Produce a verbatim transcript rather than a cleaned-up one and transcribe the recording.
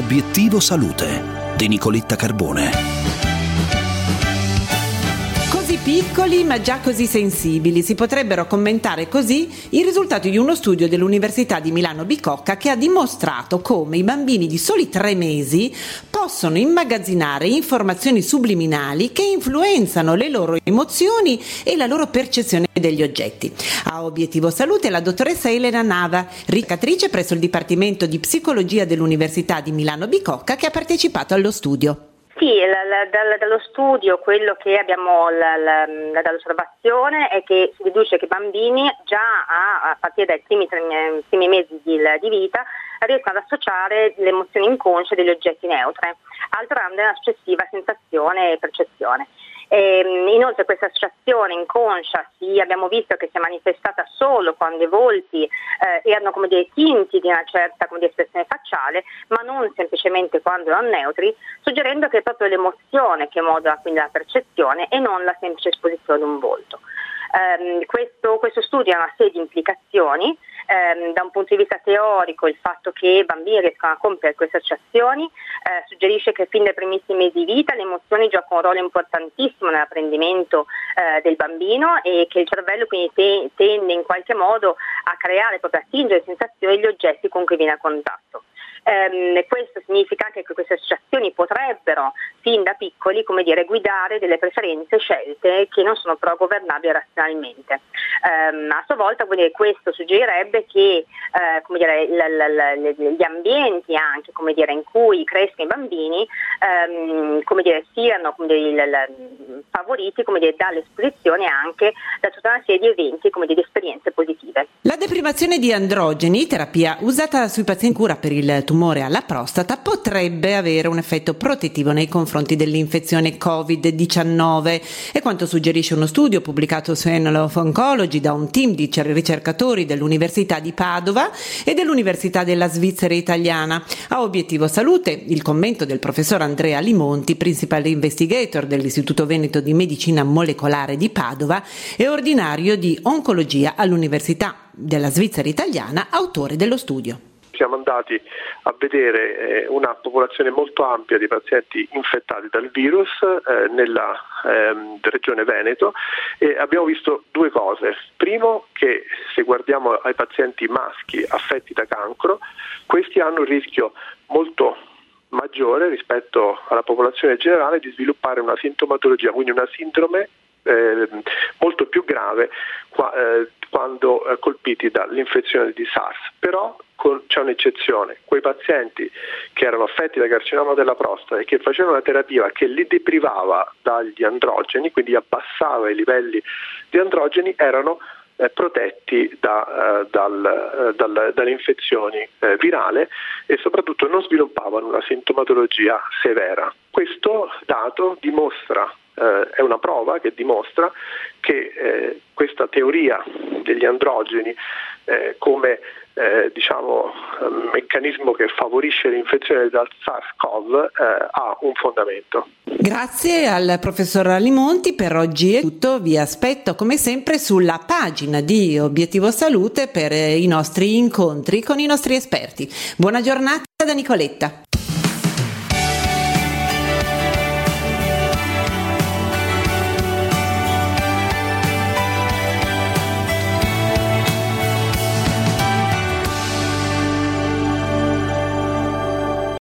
Obiettivo Salute di Nicoletta Carbone. Piccoli ma già così sensibili, si potrebbero commentare così i risultati di uno studio dell'Università di Milano Bicocca che ha dimostrato come i bambini di soli tre mesi possono immagazzinare informazioni subliminali che influenzano le loro emozioni e la loro percezione degli oggetti. A Obiettivo Salute la dottoressa Elena Nava, ricercatrice presso il Dipartimento di Psicologia dell'Università di Milano Bicocca, che ha partecipato allo studio. Sì, la, la, dal, dallo studio quello che abbiamo la, la, la, dall'osservazione è che si deduce che i bambini già a, a partire dai primi, tre, primi mesi di, di vita riescono ad associare le emozioni inconsce degli oggetti neutre, alterando una successiva sensazione e percezione. E, inoltre questa associazione inconscia sì, abbiamo visto che si è manifestata solo quando i volti eh, erano come dei tinti di una certa come di espressione facciale, ma non semplicemente quando erano neutri, suggerendo che è proprio l'emozione che modula quindi la percezione e non la semplice esposizione di un volto. Um, questo, questo studio ha una serie di implicazioni. Um, da un punto di vista teorico il fatto che i bambini riescano a compiere queste associazioni uh, suggerisce che fin dai primissimi mesi di vita le emozioni giocano un ruolo importantissimo nell'apprendimento uh, del bambino e che il cervello quindi te- tende in qualche modo a creare, proprio a tingere sensazioni degli oggetti con cui viene a contatto. Um, questo significa anche che queste associazioni potrebbero fin da piccoli come dire, guidare delle preferenze e scelte che non sono però governabili razionalmente. Um, a sua volta quindi, questo suggerirebbe che uh, come dire, l- l- l- gli ambienti anche come dire, in cui crescono i bambini um, come dire, siano come dire, l- l- favoriti come dire, dall'esposizione anche da tutta una serie di eventi come dire, di esperienze positive. La deprivazione di androgeni, terapia usata sui pazienti in cura per il tumore alla prostata, potrebbe avere un effetto protettivo nei confronti dell'infezione covid diciannove, è quanto suggerisce uno studio pubblicato su Annals of Oncology da un team di ricercatori dell'Università di Padova e dell'Università della Svizzera Italiana. A Obiettivo Salute il commento del professor Andrea Limonti, principal investigator dell'Istituto Veneto di Medicina Molecolare di Padova e ordinario di oncologia all'Università della Svizzera Italiana, autore dello studio. Siamo andati a vedere eh, una popolazione molto ampia di pazienti infettati dal virus eh, nella ehm, regione Veneto e abbiamo visto due cose. Primo, che se guardiamo ai pazienti maschi affetti da cancro, questi hanno un rischio molto maggiore rispetto alla popolazione generale di sviluppare una sintomatologia, quindi una sindrome Eh, molto più grave qua, eh, quando eh, colpiti dall'infezione di SARS. Però con, c'è un'eccezione: quei pazienti che erano affetti da carcinoma della prostata e che facevano una terapia che li deprivava dagli androgeni, quindi abbassava i livelli di androgeni, erano eh, protetti da, eh, dal, eh, dal, dalle infezioni eh, virali e soprattutto non sviluppavano una sintomatologia severa. Questo dato dimostra Uh, è una prova che dimostra che eh, questa teoria degli androgeni eh, come eh, diciamo um, meccanismo che favorisce l'infezione dal SARS-CoV eh, ha un fondamento. Grazie al professor Limonti, per oggi è tutto, vi aspetto come sempre sulla pagina di Obiettivo Salute per i nostri incontri con i nostri esperti. Buona giornata da Nicoletta.